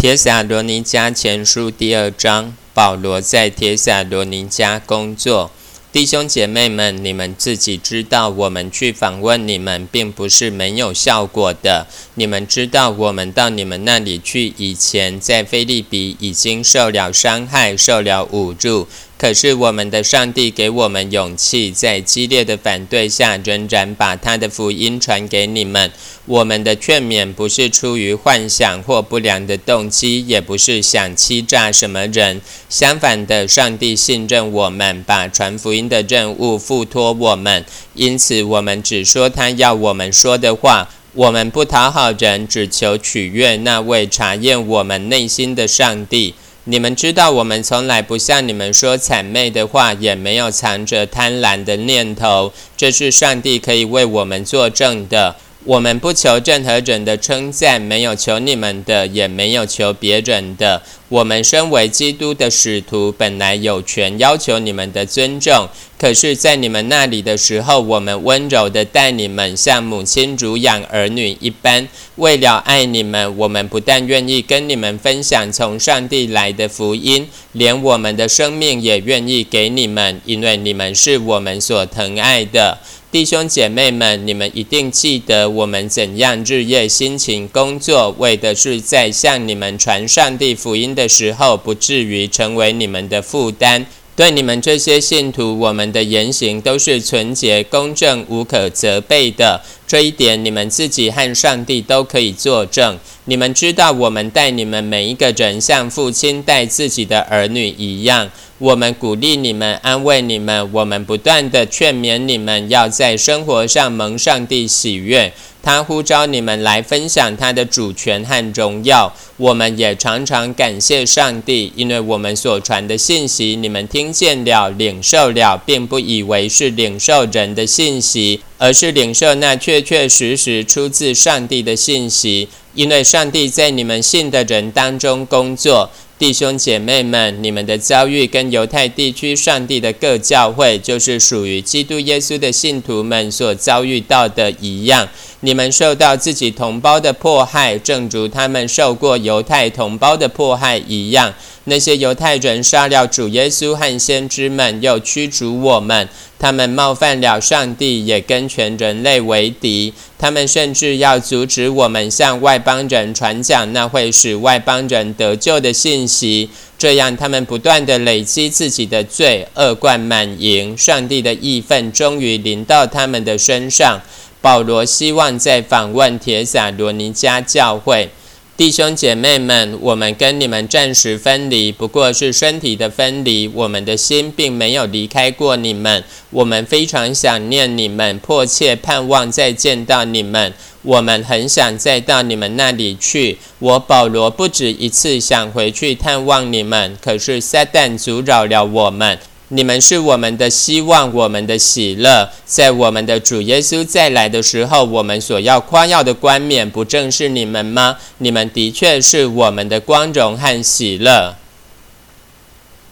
帖撒罗尼迦前书第2章，保罗在帖撒罗尼迦工作。弟兄姐妹们，你们自己知道，我们去访问你们并不是没有效果的。你们知道，我们到你们那里去以前，在腓立比已经受了伤害，受了侮辱。可是我们的上帝给我们勇气，在激烈的反对下，仍然把他的福音传给你们。我们的劝勉不是出于幻想或不良的动机，也不是想欺诈什么人。相反的，上帝信任我们，把传福音的任务付托我们。因此，我们只说他要我们说的话。我们不讨好人，只求取悦那位查验我们内心的上帝。你们知道，我们从来不向你们说谄媚的话，也没有藏着贪婪的念头，这是上帝可以为我们作证的。我们不求任何人的称赞，没有求你们的，也没有求别人的。我们身为基督的使徒，本来有权要求你们的尊重，可是在你们那里的时候，我们温柔地待你们，像母亲乳养儿女一般。为了爱你们，我们不但愿意跟你们分享从上帝来的福音，连我们的生命也愿意给你们，因为你们是我们所疼爱的。弟兄姐妹们，你们一定记得我们怎样日夜辛勤工作，为的是在向你们传上帝福音的时候，不至于成为你们的负担。对你们这些信徒，我们的言行都是纯洁、公正、无可责备的。这一点你们自己和上帝都可以作证。你们知道，我们待你们每一个人像父亲待自己的儿女一样。我们鼓励你们，安慰你们，我们不断地劝勉你们，要在生活上蒙上帝喜悦。他呼召你们来分享他的主权和荣耀。我们也常常感谢上帝，因为我们所传的信息，你们听见了、领受了，并不以为是领受人的信息，而是领受那确确实实出自上帝的信息。因为上帝在你们信的人当中工作。弟兄姐妹们，你们的遭遇跟犹太地区上帝的各教会，就是属于基督耶稣的信徒们所遭遇到的一样。你们受到自己同胞的迫害，正如他们受过犹太同胞的迫害一样。那些犹太人杀了主耶稣和先知们，又驱逐我们。他们冒犯了上帝，也跟全人类为敌。他们甚至要阻止我们向外邦人传讲那会使外邦人得救的信息。这样他们不断地累积自己的罪，恶贯满盈，上帝的义愤终于临到他们的身上。保罗希望在访问帖撒罗尼迦教会。弟兄姐妹们，我们跟你们暂时分离，不过是身体的分离，我们的心并没有离开过你们。我们非常想念你们，迫切盼望再见到你们。我们很想再到你们那里去。我保罗不止一次想回去探望你们，可是撒旦阻扰了我们。你们是我们的希望，我们的喜乐。在我们的主耶稣再来的时候，我们所要夸耀的冠冕，不正是你们吗？你们的确是我们的光荣和喜乐。